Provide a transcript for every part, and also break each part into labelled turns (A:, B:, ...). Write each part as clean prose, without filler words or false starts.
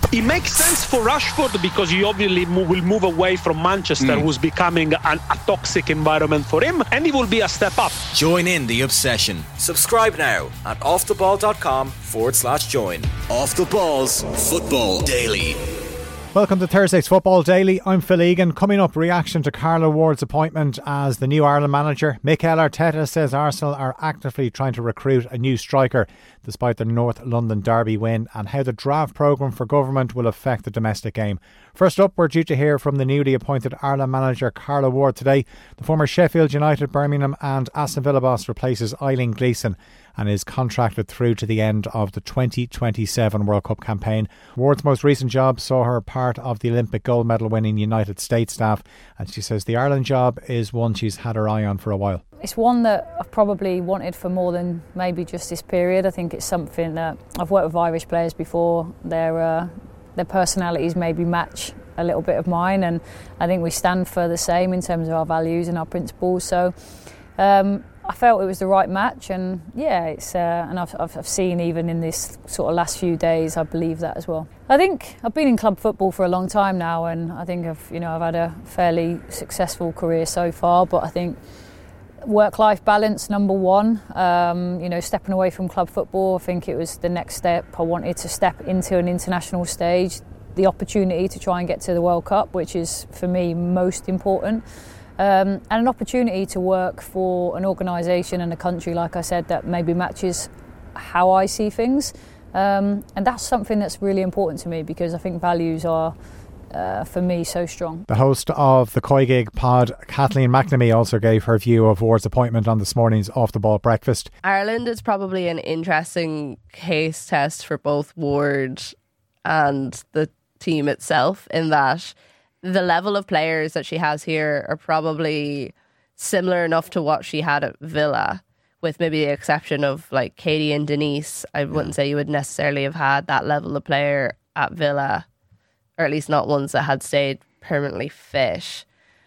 A: It makes sense for Rashford because he obviously will move away from Manchester, who's becoming a toxic environment for him, and he will be a step up.
B: Join in the obsession. Subscribe now at offtheball.com/join. Off the Ball's Football Daily.
C: Welcome to Thursday's Football Daily. I'm Phil Egan. Coming up, reaction to Carla Ward's appointment as the new Ireland manager. Mikel Arteta says Arsenal are actively trying to recruit a new striker despite the North London derby win, and how the draft programme for government will affect the domestic game. First up, we're due to hear from the newly appointed Ireland manager Carla Ward today. The former Sheffield United, Birmingham and Aston Villa boss replaces Eileen Gleeson and is contracted through to the end of the 2027 World Cup campaign. Ward's most recent job saw her part of the Olympic gold medal winning United States staff, and she says the Ireland job is one she's had her eye on for a while.
D: It's one that I've probably wanted for more than maybe just this period. I think it's something that I've worked with Irish players before. Their personalities maybe match a little bit of mine, and I think we stand for the same in terms of our values and our principles. So I felt it was the right match, and and I've seen even in this sort of last few days, I believe that as well. I think I've been in club football for a long time now, and I think I've had a fairly successful career so far. But I think work-life balance, number one. Stepping away from club football, I think it was the next step. I wanted to step into an international stage, the opportunity to try and get to the World Cup, which is for me most important. And an opportunity to work for an organisation and a country, like I said, that maybe matches how I see things. And that's something that's really important to me, because I think values are, for me, so strong. The
C: host of the Koi Gig pod, Kathleen McNamee, also gave her view of Ward's appointment on this morning's Off the Ball breakfast.
E: Ireland is probably an interesting case test for both Ward and the team itself, in that the level of players that she has here are probably similar enough to what she had at Villa, with maybe the exception of like Katie and Denise. I wouldn't say you would necessarily have had that level of player at Villa, or at least not ones that had stayed permanently fit.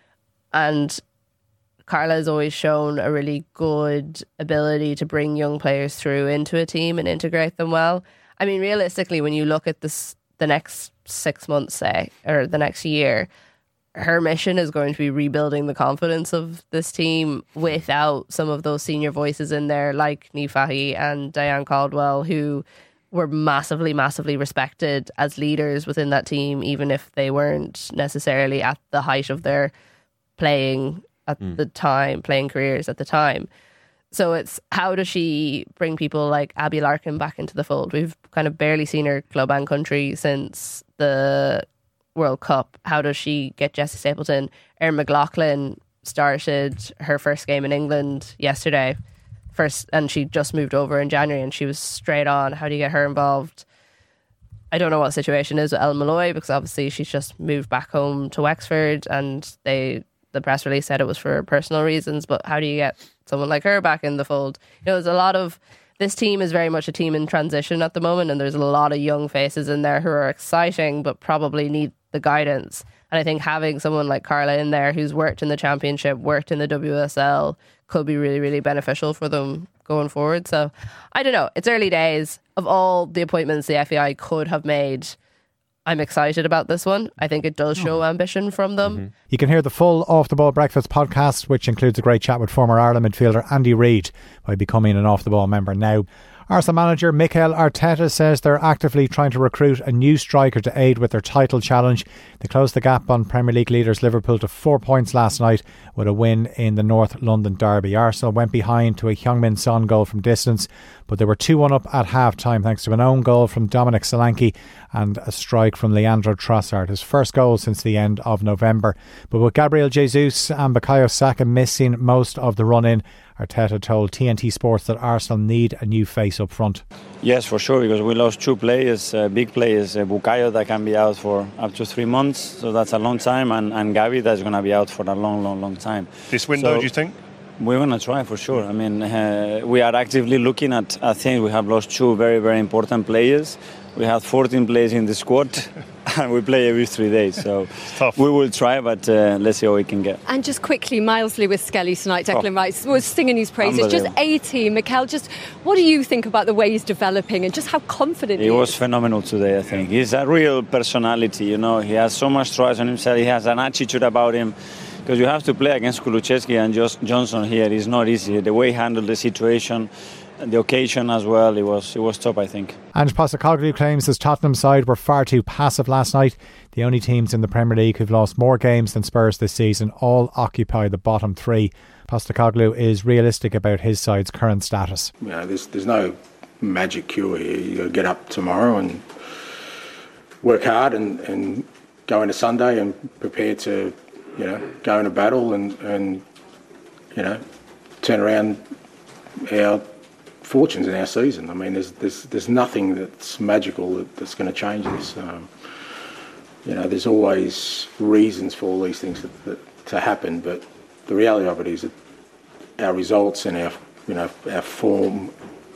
E: And Carla has always shown a really good ability to bring young players through into a team and integrate them well. I mean, realistically, when you look at the next 6 months, say, or the next year, her mission is going to be rebuilding the confidence of this team without some of those senior voices in there like Niamh Fahey and Diane Caldwell, who were massively, massively respected as leaders within that team, even if they weren't necessarily at the height of their playing at the time, playing careers at the time. So it's, how does she bring people like Abby Larkin back into the fold? We've kind of barely seen her club and country since the World Cup. How does she get Jessie Stapleton? Erin McLaughlin started her first game in England yesterday, and she just moved over in January, and she was straight on. How do you get her involved? I don't know what the situation is with Ellen Malloy, because obviously she's just moved back home to Wexford, and the press release said it was for personal reasons. But how do you get someone like her back in the fold? There's a lot of, this team is very much a team in transition at the moment, and there's a lot of young faces in there who are exciting but probably need the guidance. And I think having someone like Carla in there who's worked in the Championship, worked in the WSL, could be really, really beneficial for them going forward. So I don't know, it's early days. Of all the appointments the FAI could have made, I'm excited about this one. I think it does show ambition from them.
C: You can hear the full Off the Ball breakfast podcast, which includes a great chat with former Ireland midfielder Andy Reid, by becoming an Off the Ball member now. Arsenal manager Mikel Arteta says they're actively trying to recruit a new striker to aid with their title challenge. They closed the gap on Premier League leaders Liverpool to 4 points last night with a win in the North London derby. Arsenal went behind to a Heung-min Son goal from distance, but they were 2-1 up at half-time thanks to an own goal from Dominic Solanke and a strike from Leandro Trossard, his first goal since the end of November. But with Gabriel Jesus and Bukayo Saka missing most of the run-in, Arteta told TNT Sports that Arsenal need a new face up front.
F: Yes, for sure, because we lost two players, big players. Bukayo that can be out for up to 3 months, so that's a long time, and Gavi that's going to be out for a long time.
G: This window, do you think?
F: We're going to try for sure. I mean, we are actively looking at things. We have lost two very, very important players. We have 14 players in the squad, and we play every 3 days. So we will try, but let's see how we can get.
G: And just quickly, Miles Lewis Skelly tonight, Declan Rice was singing his praises. Just 18, Mikel. Just what do you think about the way he's developing and just how confident he is?
F: He was phenomenal today. I think he's a real personality. You know, he has so much trust in himself. He has an attitude about him. Because you have to play against Kulusevski and Johnson here. It's not easy. The way he handled the situation, the occasion as well, it was top, I think.
C: Ange Postecoglou claims his Tottenham side were far too passive last night. The only teams in the Premier League who've lost more games than Spurs this season all occupy the bottom three. Postecoglou is realistic about his side's current status.
H: You know, there's no magic cure here. You've got to get up tomorrow and work hard and go into Sunday and prepare to, you know, go into battle and you know, turn around our fortunes in our season. I mean, there's nothing that's magical that's going to change this. You know, there's always reasons for all these things to happen, but the reality of it is that our results and our form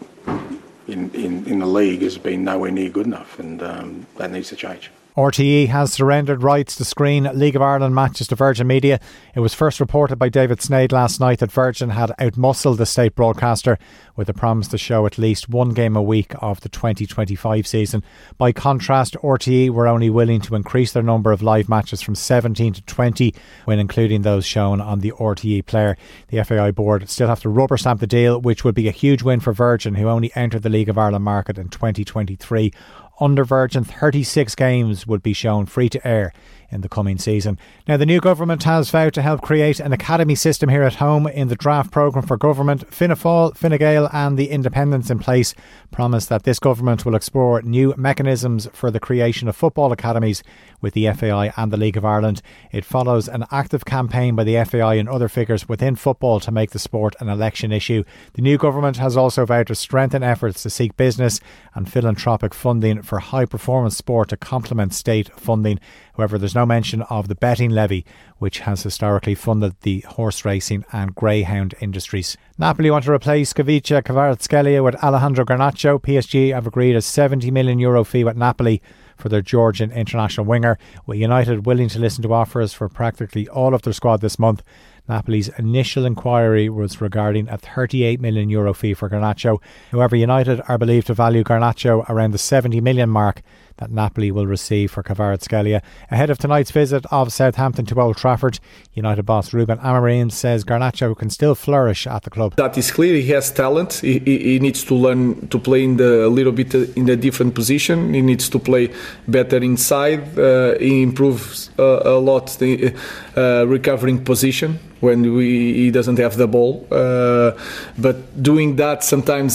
H: in the league has been nowhere near good enough, and that needs to change.
C: RTE has surrendered rights to screen League of Ireland matches to Virgin Media. It was first reported by David Sneyd last night that Virgin had outmuscled the state broadcaster with a promise to show at least one game a week of the 2025 season. By contrast, RTE were only willing to increase their number of live matches from 17 to 20 when including those shown on the RTE player. The FAI board still have to rubber stamp the deal, which would be a huge win for Virgin, who only entered the League of Ireland market in 2023. Under Virgin, 36 games would be shown free to air in the coming season. Now, the new government has vowed to help create an academy system here at home. In the draft programme for government, Fianna Fáil, Fine Gael and the independents in place promise that this government will explore new mechanisms for the creation of football academies with the FAI and the League of Ireland. It follows an active campaign by the FAI and other figures within football to make the sport an election issue. The new government has also vowed to strengthen efforts to seek business and philanthropic funding for high performance sport to complement state funding. However, there's no mention of the betting levy, which has historically funded the horse racing and greyhound industries. Napoli want to replace Khvicha Kvaratskhelia with Alejandro Garnacho. PSG have agreed a €70 million fee with Napoli for their Georgian international winger, with United willing to listen to offers for practically all of their squad this month. Napoli's initial inquiry was regarding a €38 million fee for Garnacho. However, United are believed to value Garnacho around the €70 million mark that Napoli will receive for Kvaratskhelia. Ahead of tonight's visit of Southampton to Old Trafford, United boss Ruben Amorim says Garnacho can still flourish at the club.
I: That is clear. He has talent. He needs to learn to play a little bit in a different position. He needs to play better inside. He improves a lot the recovering position when he doesn't have the ball. But doing that, sometimes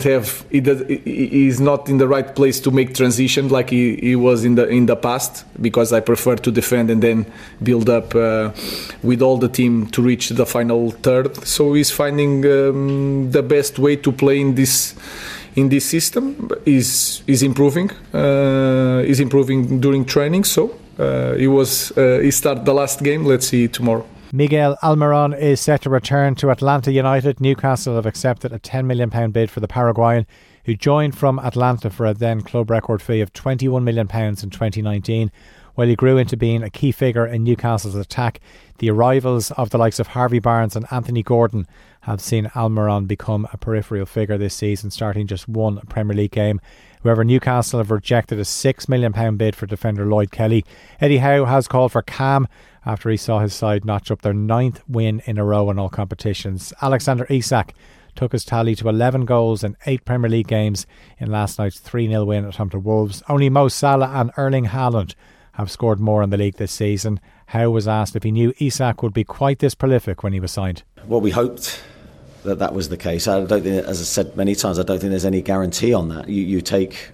I: he's not in the right place to make transition like he was in the past, because I prefer to defend and then build up with all the team to reach the final third. So he's finding the best way to play in this system. Is improving. Is improving during training. So he started the last game. Let's see tomorrow.
C: Miguel Almiron is set to return to Atlanta United. Newcastle have accepted a £10 million bid for the Paraguayan, who joined from Atlanta for a then club record fee of £21 million in 2019. While he grew into being a key figure in Newcastle's attack, the arrivals of the likes of Harvey Barnes and Anthony Gordon have seen Almiron become a peripheral figure this season, starting just one Premier League game. However, Newcastle have rejected a £6 million bid for defender Lloyd Kelly. Eddie Howe has called for calm after he saw his side notch up their 9th win in a row in all competitions. Alexander Isak took his tally to 11 goals in 8 Premier League games in last night's 3-0 win at home to Wolves. Only Mo Salah and Erling Haaland have scored more in the league this season. Howe was asked if he knew Isak would be quite this prolific when he was signed.
J: Well, we hoped that was the case. I don't think, as I said many times, I don't think there's any guarantee on that. You take...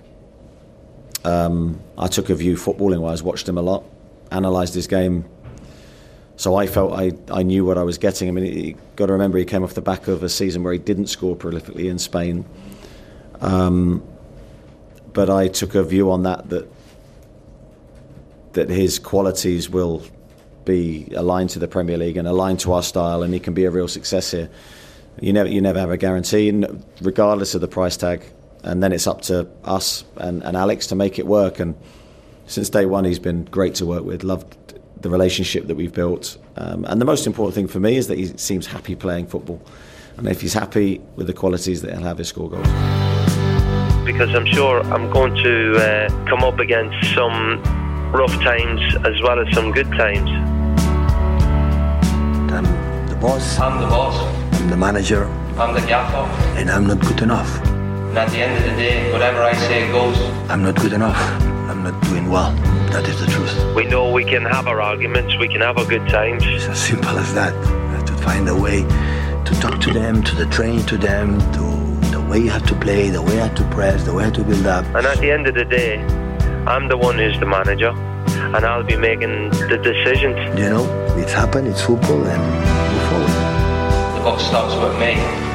J: I took a view footballing wise, watched him a lot, analysed his game. So I felt I knew what I was getting. I mean, you got to remember he came off the back of a season where he didn't score prolifically in Spain. But I took a view on that his qualities will be aligned to the Premier League and aligned to our style, and he can be a real success here. You never have a guarantee, regardless of the price tag. And then it's up to us and Alex to make it work. And since day one he's been great to work with. Loved the relationship that we've built, and the most important thing for me is that he seems happy playing football, and if he's happy with the qualities that he'll have, he'll score goals.
K: Because I'm sure I'm going to come up against some rough times as well as some good times.
L: I'm the boss.
K: I'm the boss.
L: I'm the manager.
K: I'm the gaffer.
L: And I'm not good enough.
K: And at the end of the day, whatever I say goes.
L: I'm not good enough. I'm not doing well. That is the truth.
K: We know we can have our arguments, we can have our good times.
L: It's as simple as that. You have to find a way to talk to them, to train to them, to the way you have to play, the way you have to press, the way you have to build up.
K: And at the end of the day, I'm the one who's the manager, and I'll be making the decisions.
L: You know, it's happened, it's football, and move forward.
K: The buck stops with me.